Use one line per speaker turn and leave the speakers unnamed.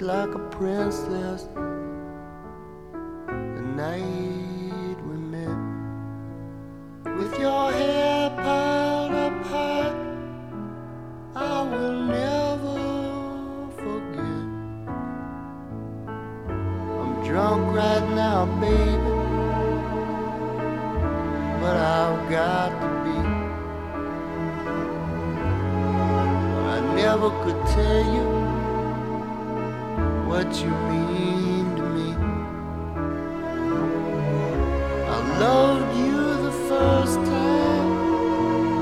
like a princess the night we met. With your hair piled up high, I will never forget. I'm drunk right now, baby, but I've got to be. I never could tell you what you mean.